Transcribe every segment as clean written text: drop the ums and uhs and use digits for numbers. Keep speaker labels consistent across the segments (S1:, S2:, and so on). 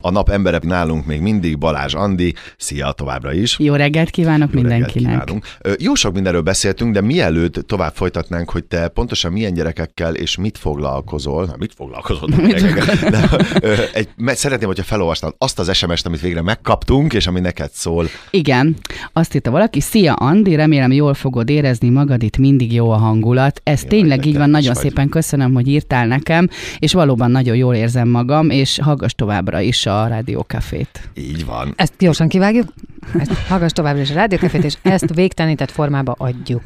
S1: A nap embere nálunk még mindig Balázs Andi. Szia továbbra is.
S2: Jó reggelt kívánok mindenkinek.
S1: Jó sok mindenről beszéltünk, de mielőtt tovább folytatnánk, hogy te pontosan milyen gyerekekkel és mit foglalkozol. Szeretném, hogyha felolvasnál azt az SMS-t, amit végre megkaptunk, és ami neked szól.
S2: Igen, azt írta valaki, szia Andi, remélem jól fogod érezni magad, itt mindig jó a hangulat. Ez tényleg így van, nagyon szépen köszönöm, hogy írtál nekem, és valóban nagyon jól érzem magam, és hallgass továbbra is a Rádió Cafét.
S1: Így van.
S3: Ezt gyorsan kivágjuk, hallgass továbbra is a Rádió Cafét, és ezt végtelenített formába adjuk.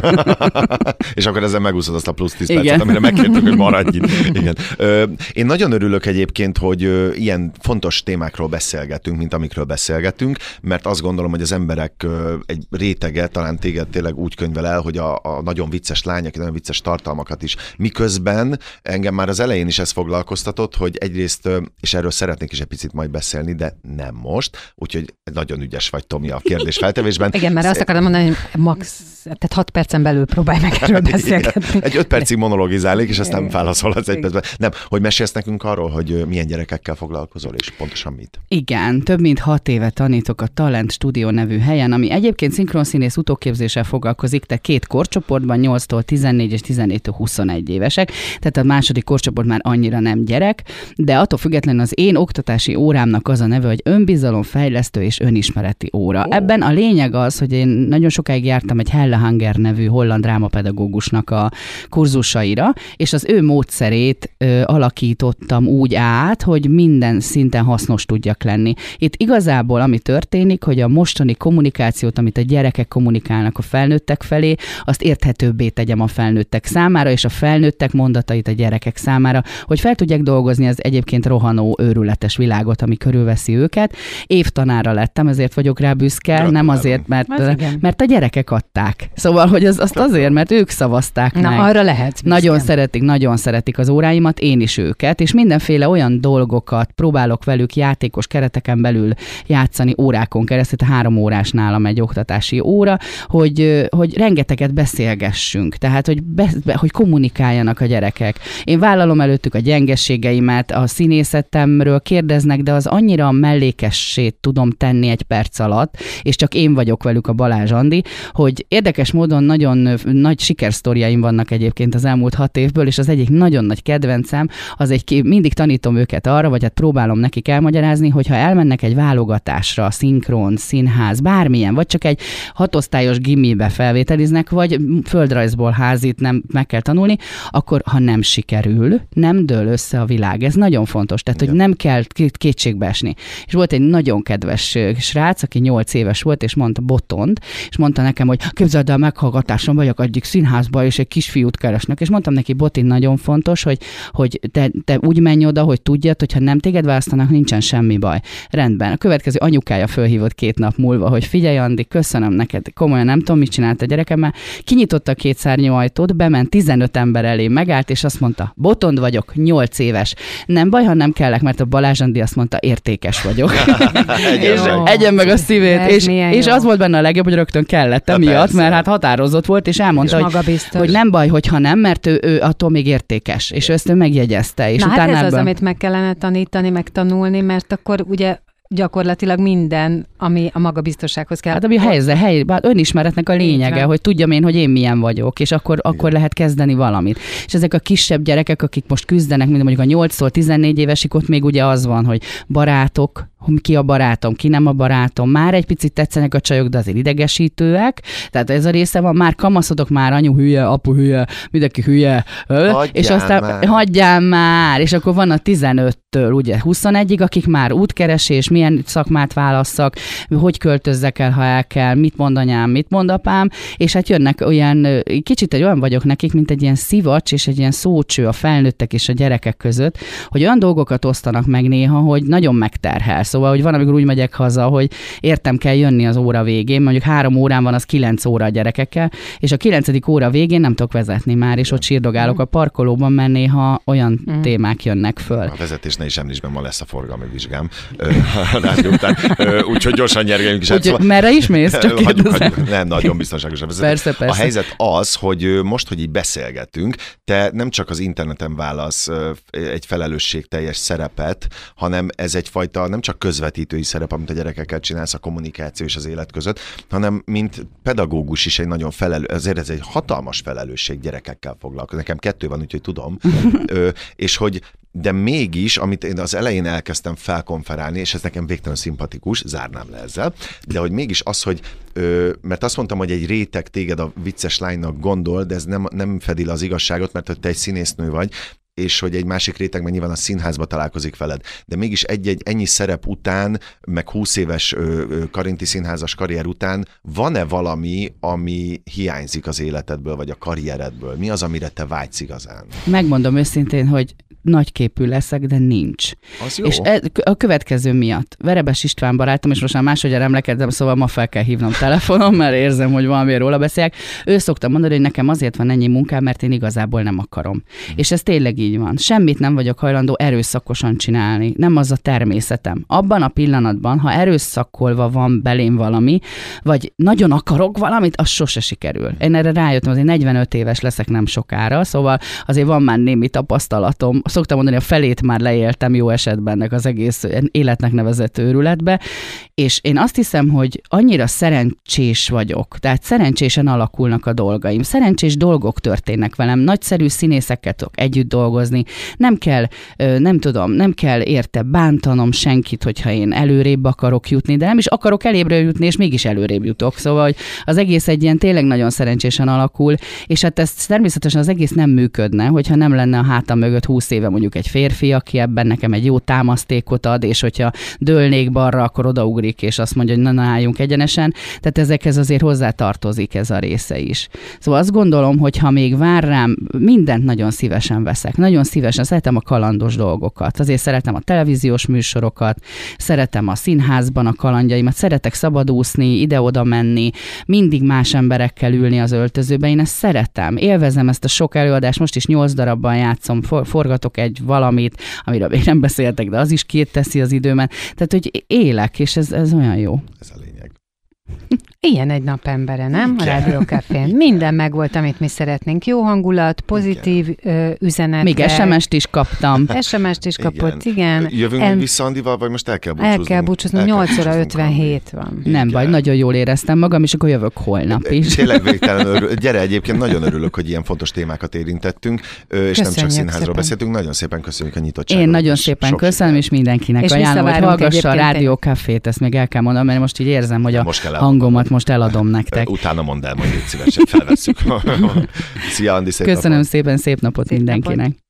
S1: És akkor ezzel megúszod azt a plusz 10 percet, amire megkértük, hogy maradj itt. Igen. Én nagyon örülök egyébként, hogy ilyen fontos témákról beszélgetünk, mint amikről beszélgetünk, mert azt gondolom, hogy az emberek egy rétege talán téged tényleg úgy könyvel el, hogy a nagyon vicces lány, aki nagyon vicces tartalmakat is. Miközben engem már az elején is ez foglalkoztatott, hogy egyrészt, és erről szeretnék is egy picit majd beszélni, de nem most, úgyhogy nagyon ügyes vagy, Tomi, a kérdés feltevésben.
S3: Igen, mert azt akarom mondani, hogy tehát 6 percen belül próbálj meg erről beszélgetni.
S1: Egy 5 percig monologizálnék, és aztán válaszolhatsz egy percben. Nem, hogy mesélsz nekünk arról, hogy milyen gyerekekkel foglalkozol, és pontosan mit?
S2: Igen, több mint 6 éve tanítok a Talent Studio nevű helyen, ami egyébként szinkronszínész utóképzéssel foglalkozik, de 2 korcsoportban, 8-tól 14 és 14-től 21 évesek, tehát a második korcsoport már annyira nem gyerek, de attól függetlenül az én oktatási órámnak az a neve, hogy önbizalomfejlesztő és önismereti óra. Ebben a lényeg az, hogy én nagyon sokáig jártam egy Helle Hanger nevű holland drámapedagógusnak a kurzusaira, és az ő módszerét alakítottam úgy át, hogy minden szinten hasznos tudjak lenni. Itt igazából ami történik, hogy a mostani kommunikációt, amit a gyerekek kommunikálnak a felnőttek felé, azt érthetőbbé tegyem a felnőttek számára, és a felnőttek mondatait a gyerekek számára, hogy fel tudják dolgozni az egyébként rohanó, őrületes világot, ami körülveszi őket. Évtanára lettem, ezért vagyok rá büszke, nem azért, mert a gyerekek adták. Szóval, hogy azt azért, mert ők szavazták meg.
S3: Arra lehet.
S2: Nagyon szeretik az óráimat, én is őket, és mindenféle olyan dolgokat próbálok velük játékos kereteken belül játszani órákon keresztül, 3 órás nálam egy oktatási óra, hogy rengeteget beszélgessünk, tehát hogy kommunikáljanak a gyerekek. Én vállalom előttük a gyengességeimet, a színészetemről kérdeznek, de az annyira mellékessé tudom tenni egy perc alatt, és csak én vagyok velük, a Balázs Andi, hogy érdekes módon nagyon nagy sikersztoriaim vannak egyébként az elmúlt 6 évből, és az egyik nagyon nagy kedvencem, mindig tanítom őket arra, vagy hát próbálom nekik elmagyarázni, hogy ha elmennek egy válogatásra, szinkron, színház, bármilyen, vagy csak egy 6 osztályos gimibe felvételiznek, vagy földrajzból házit nem meg kell tanulni, akkor ha nem sikerül, nem dől össze a világ. Ez nagyon fontos, tehát hogy nem kell kétségbe esni. És volt egy nagyon kedves srác, aki 8 éves volt, és mondta Botond, és mondta nekem, hogy képzeld el, meghallgatáson vagyok egyik színházba, és egy kisfiút keresnek, és mondtam neki, Boti, nagyon fontos, hogy te úgy menj oda, hogy tudjad, hogy ha nem téged választanak, nincsen semmi baj. Rendben. A következő anyukája fölhívott 2 nap múlva, hogy figyelj, Andi, köszönöm neked, komolyan nem tudom, mit csinált a gyerekemmel. Kinyitotta a 2 szárnyú ajtót, bement 15 ember elé, megállt, és azt mondta, Botond vagyok, 8 éves. Nem baj, ha nem kellek, mert a Balázs Andi azt mondta, értékes vagyok. És egyen meg a szívét. És az volt benne a legjobb, hogy rögtön kellett emiatt, mert hát határozott volt, és elmondta, hogy nem baj, hogyha nem, mert ő attól még értékes. És ezt ő megjegyezte. És
S3: utána hát ez az, amit meg kellene tanítani, megtanulni, mert akkor ugye gyakorlatilag minden, ami a magabiztossághoz kell.
S2: Hát ami önismeretnek a lényege, hogy tudjam én, hogy én milyen vagyok, és akkor lehet kezdeni valamit. És ezek a kisebb gyerekek, akik most küzdenek, mint mondjuk a 8-tól 14 évesig, ott még ugye az van, hogy barátok, ki a barátom, ki nem a barátom, már egy picit tetszenek a csajok, de azért idegesítőek, tehát ez a része van, már kamaszodok, már anyu hülye, apu hülye, mindenki hülye, és aztán hagyjál már, és akkor van a 15-től ugye 21-ig, akik már útkeresés, milyen szakmát válasszak, hogy költözzek el, ha el kell, mit mond anyám, mit mond apám, és hát jönnek olyan, kicsit olyan vagyok nekik, mint egy ilyen szivacs és egy ilyen szócső a felnőttek és a gyerekek között, hogy olyan dolgokat osztanak meg néha, hogy nagyon megterhelsz. Szóval, hogy van, amikor úgy megyek haza, hogy értem, kell jönni az óra végén, mondjuk 3 órán van, az 9 óra a gyerekekkel, és a 9. óra végén nem tudok vezetni már, és ott sírdogálok a parkolóban, mert néha olyan témák jönnek föl.
S1: A vezetés ne is említs, mert ma lesz a forgalmi vizsgám a rádió után, úgyhogy gyorsan nyergeljünk is.
S2: Szóval, merre is mész? Csak
S1: hagyjuk, nem, nagyon biztonságosan vezetek.
S2: Persze.
S1: A helyzet az, hogy most, hogy így beszélgetünk, te nem csak az interneten válasz egy felelősségteljes szerepet, hanem ez egyfajta nem csak közvetítői szerep, amit a gyerekekkel csinálsz a kommunikáció és az élet között, hanem mint pedagógus is egy nagyon azért ez egy hatalmas felelősség gyerekekkel foglalkozni. Nekem 2 van, úgyhogy tudom. És hogy de mégis, amit én az elején elkezdtem felkonferálni, és ez nekem végtelenül szimpatikus, zárnám le ezzel, de hogy mégis az, hogy, mert azt mondtam, hogy egy réteg téged a vicces lánynak gondol, de ez nem fedi le az igazságot, mert hogy te egy színésznő vagy, és hogy egy másik rétegben nyilván a színházba találkozik veled. De mégis egy ennyi szerep után, meg 20 éves Karinti színházas karrier után van-e valami, ami hiányzik az életedből, vagy a karrieredből? Mi az, amire te vágysz igazán?
S2: Megmondom őszintén, hogy nagyképű leszek, de nincs.
S1: Az jó.
S2: És a következő miatt. Verebes István barátom, és most már másodjára emlékeztem, szóval ma fel kell hívnom telefonon, mert érzem, hogy valamiért róla beszélek. Ő szokta mondani, hogy nekem azért van ennyi munkám, mert én igazából nem akarom. És ez tényleg így van. Semmit nem vagyok hajlandó erőszakosan csinálni. Nem az a természetem. Abban a pillanatban, ha erőszakolva van belém valami, vagy nagyon akarok valamit, az sose sikerül. Én erre rájöttem, azért 45 éves leszek nem sokára, szóval azért van már némi tapasztalatom. Szoktam mondani, a felét már leéltem jó esetben ennek az egész életnek nevezett őrületbe, és én azt hiszem, hogy annyira szerencsés vagyok, tehát szerencsésen alakulnak a dolgaim, szerencsés dolgok történnek velem, nagyszerű színészekkel tudok együtt dolgozni, nem kell érte bántanom senkit, hogyha én előrébb akarok jutni, de nem is akarok elébre jutni, és mégis előrébb jutok, szóval hogy az egész egy ilyen tényleg nagyon szerencsésen alakul, és hát ez természetesen az egész nem működne, hogyha nem lenne a hátam mögött 20 éve mondjuk egy férfi, aki ebben nekem egy jó támasztékot ad, és hogyha dőlnék balra, akkor odaugrik, és azt mondja, hogy na álljunk egyenesen. Tehát ezekhez azért hozzá tartozik ez a része is. Szóval azt gondolom, hogy ha még vár rám, mindent nagyon szívesen veszek. Nagyon szívesen szeretem a kalandos dolgokat. Azért szeretem a televíziós műsorokat, szeretem a színházban a kalandjaimat, szeretek szabadúszni, ide-oda menni, mindig más emberekkel ülni az öltözőben. Én ezt szeretem. Élvezem ezt a sok előadást, most is 8 darabban játszom, forgatok egy valamit, amiről még nem beszéltek, de az is teszi az időmet. Tehát, hogy élek, és ez olyan jó.
S1: Ez a lényeg.
S3: Ilyen egy napembere, nem? A Rádió Cafén. Minden megvolt, amit mi szeretnénk. Jó hangulat, pozitív üzenet.
S2: Még SMS-t is kaptam.
S3: SMS-t is kapott, igen.
S1: Jövünk vissza Andival, vagy most el kell búcsúzni?
S3: El kell búcsúzni, 8 óra 57 van.
S2: Nem baj, nagyon jól éreztem magam, és akkor jövök holnap is.
S1: Tényleg végtelen örülök. Gyere, egyébként nagyon örülök, hogy ilyen fontos témákat érintettünk, és nem csak színházról beszéltünk. Nagyon szépen köszönjük a nyitottságot.
S2: Én nagyon szépen köszönöm, és mindenkinek ajánlom, hogy hallgassa a Rádió Cafét, ezt még el kell mondanom, mert most így érzem, hogy a hangomat most eladom nektek.
S1: Utána mondd el, majd légy szívesen, felvesszük. Szia, Andi, szép
S2: Köszönöm
S1: napot.
S2: szépen, szép napot mindenkinek.